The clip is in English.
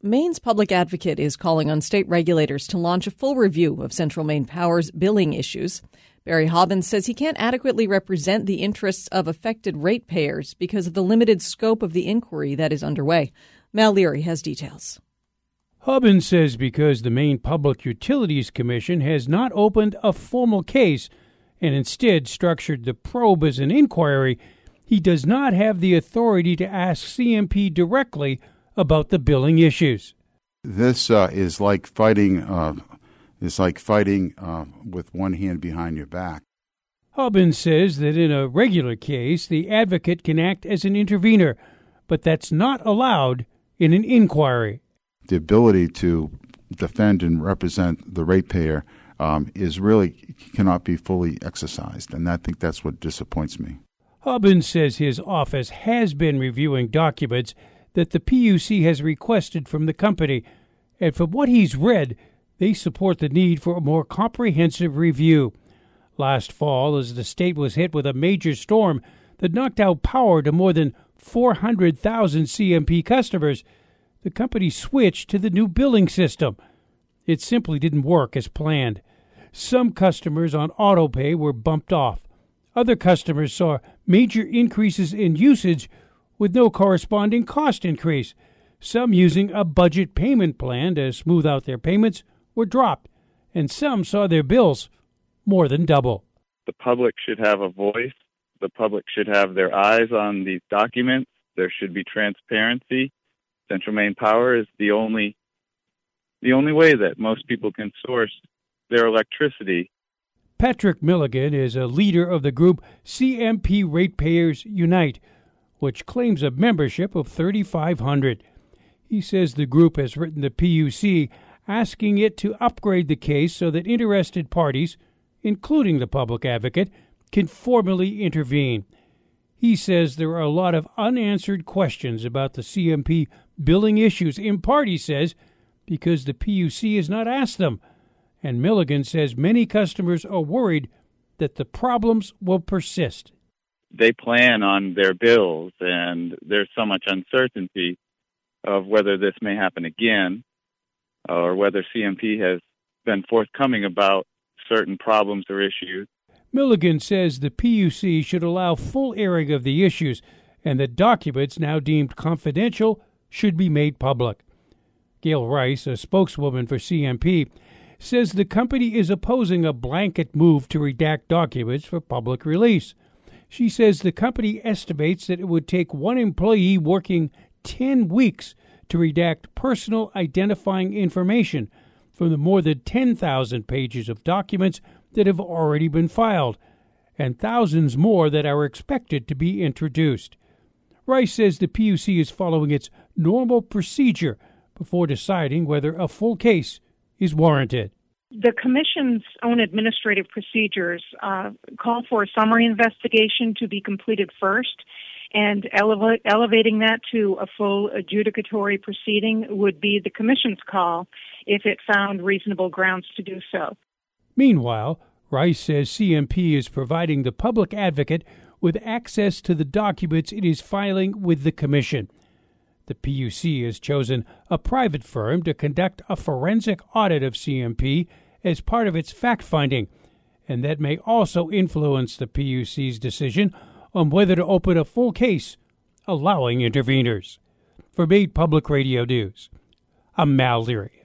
Maine's public advocate is calling on state regulators to launch a full review of Central Maine Power's billing issues. Barry Hobbins says he can't adequately represent the interests of affected ratepayers because of the limited scope of the inquiry that is underway. Mal Leary has details. Hobbins says because the Maine Public Utilities Commission has not opened a formal case and instead structured the probe as an inquiry, he does not have the authority to ask CMP directly about the billing issues. This is like fighting with one hand behind your back. Hobbins says that in a regular case, the advocate can act as an intervener, but that's not allowed in an inquiry. The ability to defend and represent the ratepayer cannot be fully exercised, and I think that's what disappoints me. Hobbins says his office has been reviewing documents that the PUC has requested from the company, and from what he's read, they support the need for a more comprehensive review. Last fall, as the state was hit with a major storm that knocked out power to more than 400,000 CMP customers, the company switched to the new billing system. It simply didn't work as planned. Some customers on autopay were bumped off. Other customers saw major increases in usage with no corresponding cost increase. Some using a budget payment plan to smooth out their payments were dropped, and some saw their bills more than double. The public should have a voice. The public should have their eyes on these documents. There should be transparency. Central Maine Power is the only way that most people can source their electricity. Patrick Milligan is a leader of the group CMP Ratepayers Unite, which claims a membership of 3,500. He says the group has written the PUC asking it to upgrade the case so that interested parties, including the public advocate, can formally intervene. He says there are a lot of unanswered questions about the CMP billing issues, in part, he says, because the PUC has not asked them. And Milligan says many customers are worried that the problems will persist. They plan on their bills, and there's so much uncertainty of whether this may happen again or whether CMP has been forthcoming about certain problems or issues. Milligan says the PUC should allow full airing of the issues and that documents now deemed confidential should be made public. Gail Rice, a spokeswoman for CMP, says the company is opposing a blanket move to redact documents for public release. She says the company estimates that it would take one employee working 10 weeks to redact personal identifying information from the more than 10,000 pages of documents that have already been filed, and thousands more that are expected to be introduced. Rice says the PUC is following its normal procedure before deciding whether a full case is warranted. The Commission's own administrative procedures call for a summary investigation to be completed first, and elevating that to a full adjudicatory proceeding would be the Commission's call if it found reasonable grounds to do so. Meanwhile, Rice says CMP is providing the public advocate with access to the documents it is filing with the Commission. The PUC has chosen a private firm to conduct a forensic audit of CMP as part of its fact-finding, and that may also influence the PUC's decision on whether to open a full case, allowing interveners. For Maine Public Radio News, I'm Mal Leary.